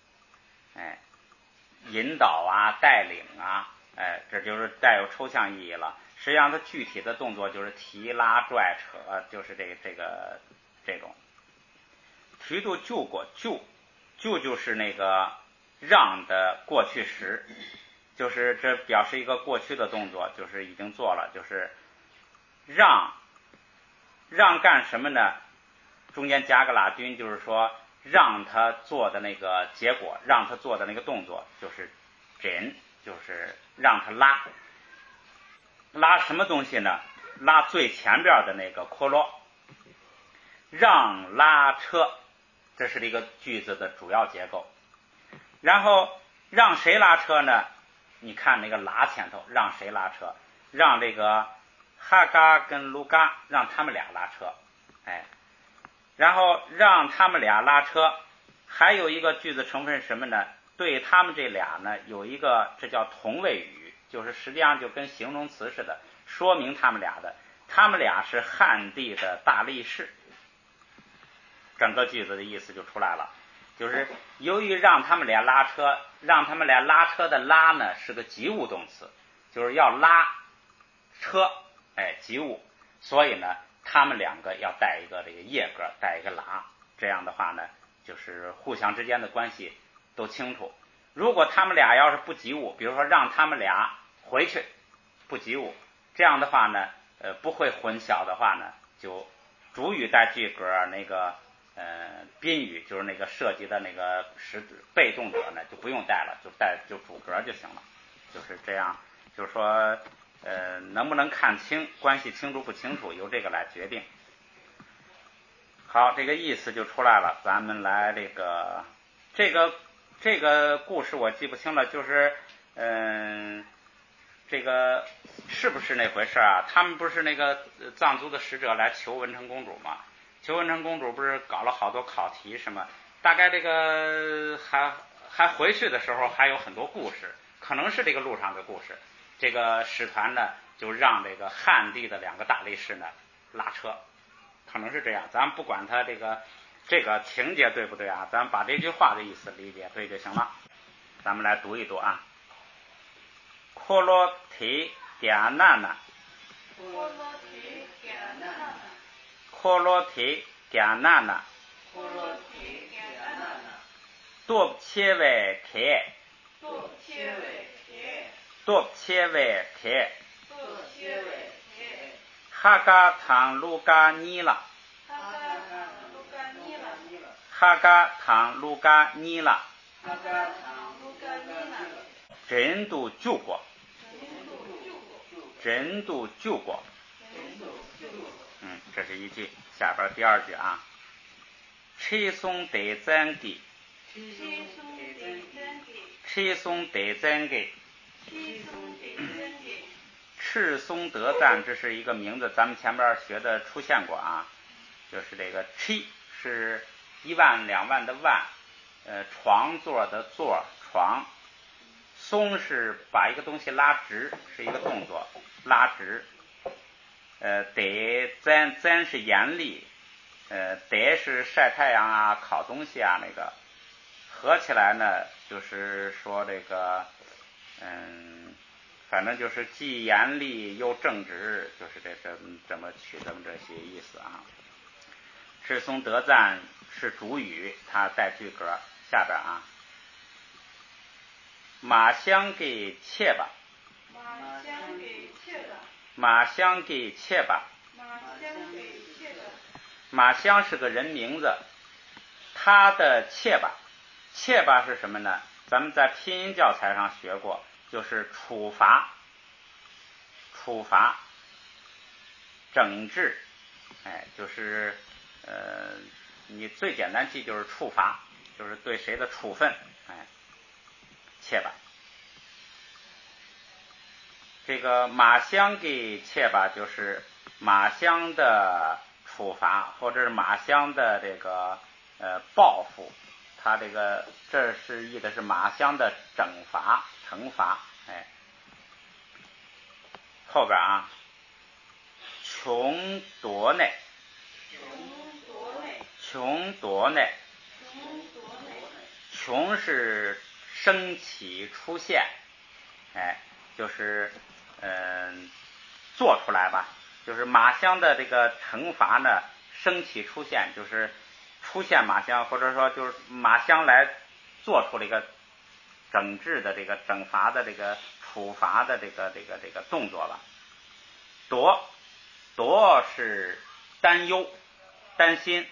引导啊、带领啊，这就是带有抽象意义了。实际上它具体的动作就是提、拉、拽、扯，就是这种。提度救过，救就是那个让的过去时，就是这表示一个过去的动作，就是已经做了，就是让干什么呢？中间加个拉军，就是说让他做的那个结果，让他做的那个动作，就是真，就是让他拉什么东西呢？拉最前边的那个科罗，让拉车，这是一个句子的主要结构。然后让谁拉车呢？你看那个拉前头，让谁拉车？让这个哈嘎跟卢嘎，让他们俩拉车，然后让他们俩拉车，还有一个句子成分是什么呢？对他们这俩呢，有一个这叫同位语，就是实际上就跟形容词似的，说明他们俩的，他们俩是汉地的大力士。整个句子的意思就出来了，就是由于让他们俩拉车，让他们俩拉车的拉呢是个及物动词，就是要拉车，及物，所以呢他们两个要带一个这个业格，带一个拉，这样的话呢就是互相之间的关系都清楚。如果他们俩要是不及物，比如说让他们俩回去不及物，这样的话呢不会混淆的话呢，就主语带句格，那个宾语就是那个涉及的那个被动者呢就不用带了，就主格就行了，就是这样。就是说能不能看清，关系清楚不清楚由这个来决定。好，这个意思就出来了。咱们来这个故事我记不清了，就是这个是不是那回事啊？他们不是那个藏族的使者来求文成公主吗？求文成公主不是搞了好多考题什么，大概这个还回去的时候还有很多故事，可能是这个路上的故事。这个使团呢就让这个汉地的2个大力士呢拉车，可能是这样。咱不管他这个情节对不对啊，咱把这句话的意思理解对就行了。咱们来读一读啊。科罗提迦纳纳，科罗提迦纳纳，多不切为开，多不切为开，哈嘎唐卢嘎尼拉，哈嘎唐卢嘎尼拉，真都救过，真都救过。这是一句，下边第2句啊。吹松得真给，吹松得真给，赤松德赞，这是一个名字，咱们前边学的出现过啊。就是这个吹是1万2万的万，床座的座，床。松是把一个东西拉直，是一个动作，拉直。得真是严厉，得是晒太阳啊，烤东西啊，那个合起来呢，就是说这个，反正就是既严厉又正直，就是这么取这么这些意思啊。赤松德赞是主语，它带句格，下边啊。马香给切吧，马香给切吧，马香是个人名字，他的切吧，切吧是什么呢？咱们在拼音教材上学过，就是处罚，整治，就是你最简单记就是处罚，就是对谁的处分，切吧。这个马香给切吧，就是马香的处罚，或者是马香的这个报复。他这是意的是马香的惩罚。后边啊，穷夺内，穷是升起出现，就是做出来吧，就是马香的这个惩罚呢，升起出现，就是出现马香，或者说就是马香来做出了一个整治的这个整罚的这个处罚的这个动作了。夺是担忧担心，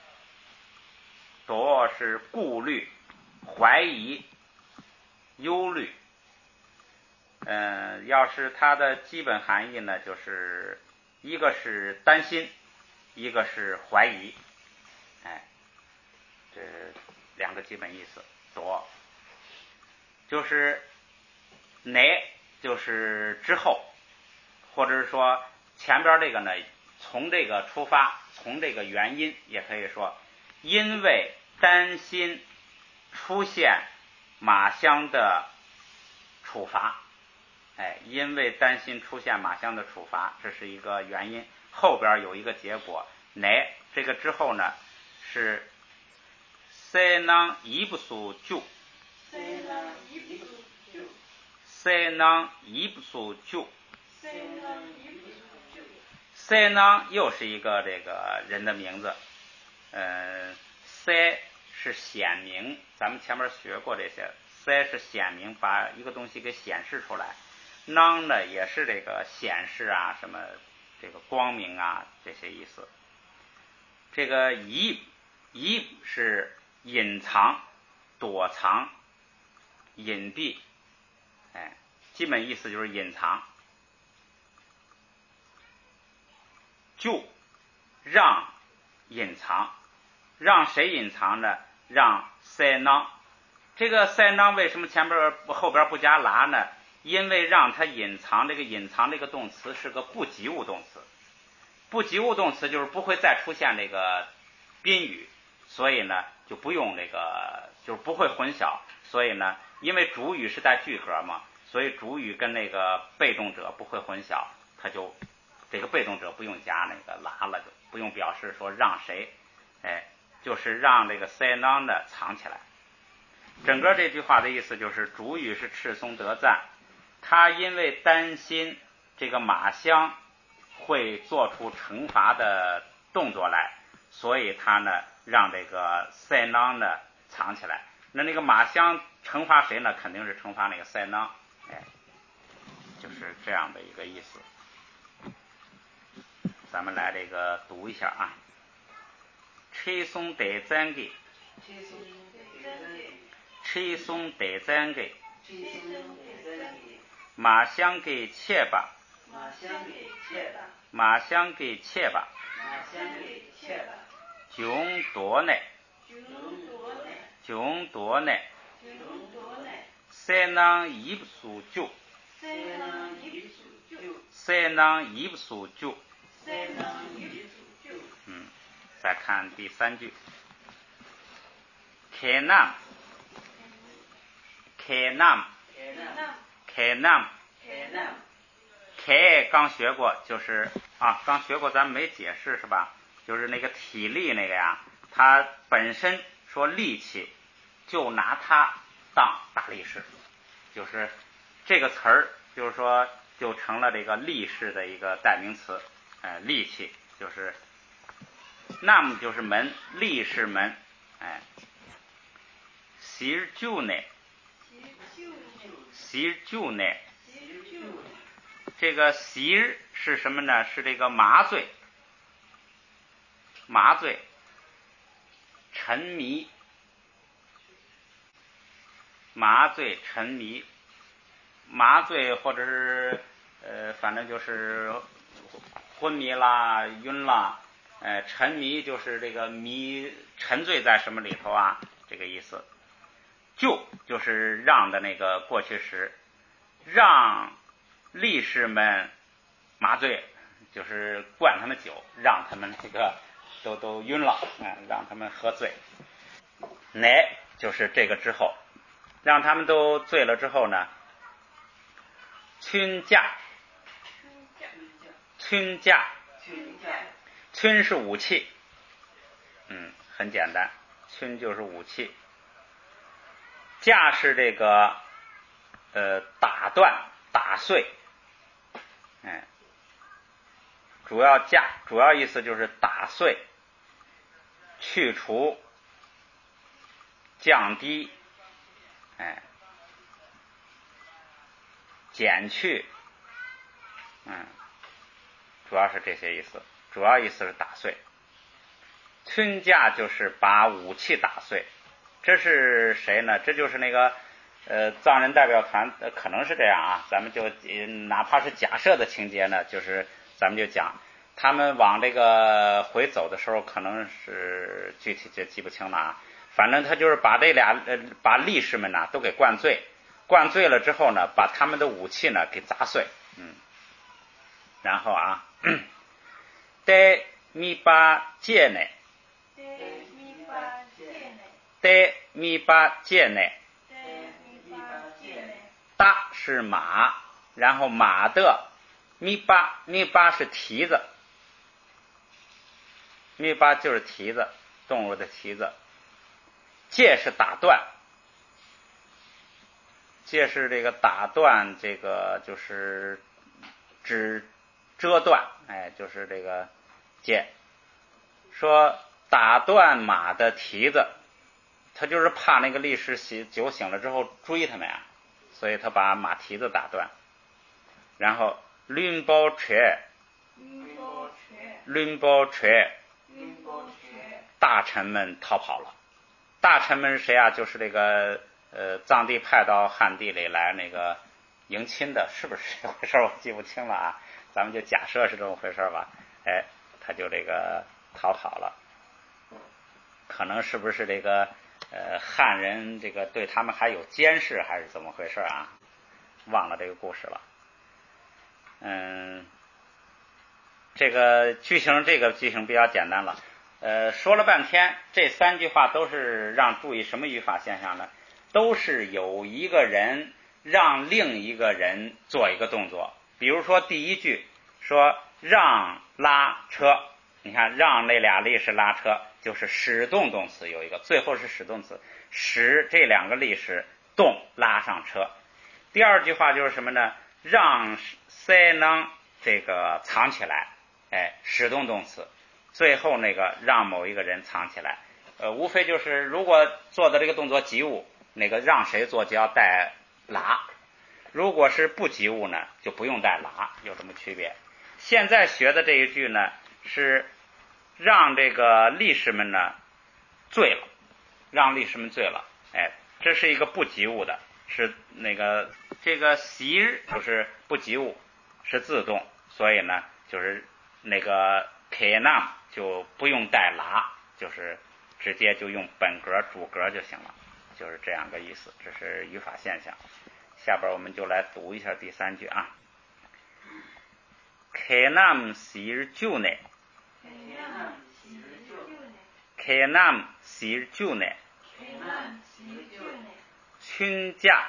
夺是顾虑怀疑忧虑。要是它的基本含义呢，就是一个是担心，一个是怀疑，这2个基本意思。夺就是乃，就是之后，或者是说前边这个呢，从这个出发，从这个原因，也可以说因为担心出现马香的处罚，因为担心出现马香的处罚，这是一个原因，后边有一个结果，乃这个之后呢是塞囊一不苏救，塞囊一不苏救，塞囊又是一个这个人的名字，塞是显明，咱们前面学过这些，塞是显明，把一个东西给显示出来，囊呢也是这个显示啊，什么这个光明啊，这些意思。这个疑是隐藏、躲藏、隐蔽，基本意思就是隐藏。就让隐藏，让谁隐藏呢？让塞囊。这个塞囊为什么后边不加拉呢？因为让它隐藏，这个隐藏这个动词是个不及物动词，不及物动词就是不会再出现这个宾语，所以呢就不用这个，就是不会混淆。所以呢，因为主语是带句格嘛， 所以主语跟那个被动者不会混淆，他就这个被动者不用加那个拉了，就不用表示说让谁，就是让这个塞囊的藏起来。整个这句话的意思就是主语是赤松德赞，他因为担心这个马香会做出惩罚的动作来，所以他呢让这个塞囊呢藏起来。那个马香惩罚谁呢？肯定是惩罚那个塞囊，就是这样的一个意思。咱们来这个读一下啊。赤松德赞给，赤松德赞给，马香给切吧，马香给切吧，囧多呢，囧多呢，塞囊一不苏就，塞囊一不苏就。再看第3句，开南，开南，开南，开刚学过，就是刚学过，咱们没解释是吧？就是那个体力那个呀，它本身说力气，就拿它当大力士，就是这个词儿，就是说就成了这个力士的一个代名词。力气就是那么就是门，力士门。习就呢，习就呢，这个习是什么呢？是这个麻醉，麻醉，沉迷，麻醉沉迷，麻醉或者是反正就是昏迷啦、晕啦，沉迷就是这个迷沉醉在什么里头啊？这个意思。就是让的那个过去时，让力士们麻醉，就是灌他们酒，让他们这个都晕了，让他们喝醉。乃就是这个之后，让他们都醉了之后呢，群架，群架，群是武器，很简单，群就是武器。架是这个打断、打碎，主要意思就是打碎、去除、降低，减去，主要是这些意思。主要意思是打碎。群架就是把武器打碎。这是谁呢？这就是那个藏人代表团，可能是这样啊。咱们就哪怕是假设的情节呢，就是咱们就讲他们往这个回走的时候，可能是具体就记不清了啊。反正他就是把这俩把力士们呢都给灌醉，灌醉了之后呢，把他们的武器呢给砸碎。然后带米巴戒内。带米巴戒内，大是马，然后马的米巴是蹄子，米巴就是蹄子，动物的蹄子。戒是打断，戒是这个打断，这个就是指折断，就是这个戒。说打断马的蹄子。他就是怕那个力士酒醒了之后追他们呀，所以他把马蹄子打断。然后抡包锤，大臣们逃跑了。大臣们是谁啊？就是这个藏地派到汉地里来那个迎亲的，是不是这回事我记不清了啊。咱们就假设是这么回事吧。他就这个逃跑了。可能是不是这个汉人这个对他们还有监视，还是怎么回事啊？忘了这个故事了。这个句型比较简单了。说了半天，这3句话都是让注意什么语法现象呢？都是有一个人让另一个人做一个动作。比如说第一句说让拉车，你看让那俩力是拉车，就是使动动词有一个，最后是使动词，使这两个力是动拉上车。第二句话就是什么呢？让塞囊这个藏起来，使动动词，最后那个让某一个人藏起来，无非就是如果做的这个动作及物，那个让谁做就要带拉，如果是不及物呢，就不用带拉，有什么区别？现在学的这一句呢，是让这个力士们呢醉了，让力士们醉了，这是一个不及物的，是那个这个习日就是不及物，是自动，所以呢就是那个 kenam 就不用带拉，就是直接就用本格主格就行了，就是这样个意思，这是语法现象。下边我们就来读一下第三句啊。kenam sir june kenam sir june 춘자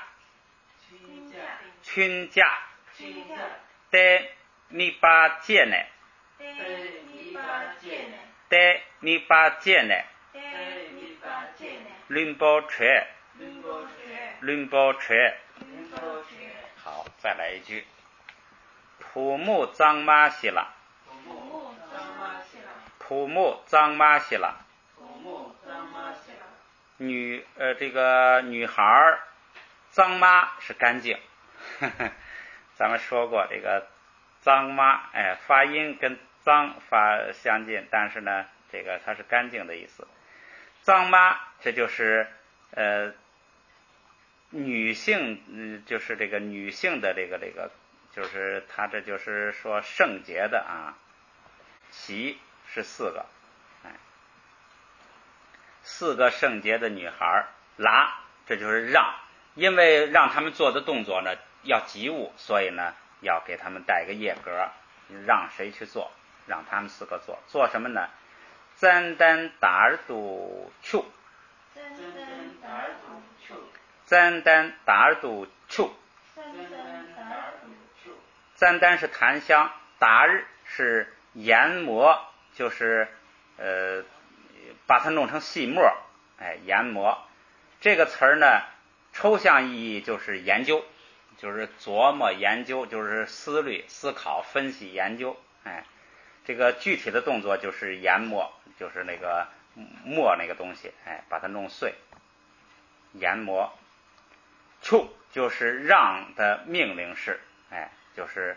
때 미바제네 림보체好，再来一句。普木脏马西了，普木脏马西了。这个女孩脏妈是干净，咱们说过这个脏妈，发音跟脏发相近，但是呢，这个它是干净的意思。脏妈这就是女性，就是这个女性的这个就是它这就是说圣洁的啊。其是4个，4个圣洁的女孩，拉这就是让，因为让他们做的动作呢要及物，所以呢要给他们带一个业格，让谁去做，让他们4个做什么呢？赞丹达尔杜丘，赞丹达尔杜丘，赞丹是檀香，达尔是研磨，就是把它弄成细末，研磨这个词儿呢，抽象意义就是研究，就是琢磨研究，就是思虑思考分析研究，这个具体的动作就是研磨，就是那个磨那个东西，把它弄碎，研磨。处就是让的命令式，就是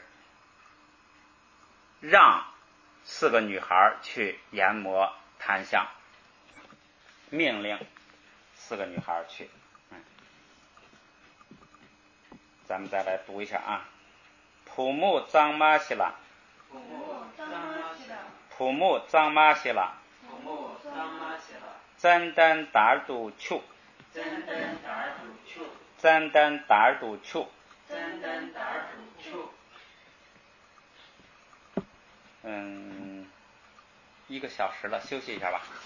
让4个女孩去研磨檀香，命令4个女孩去。咱们再来读一下啊。普木脏马西了，普木脏马西了，赞丹达尔杜丘，赞丹达尔杜丘。1个小时了，休息一下吧。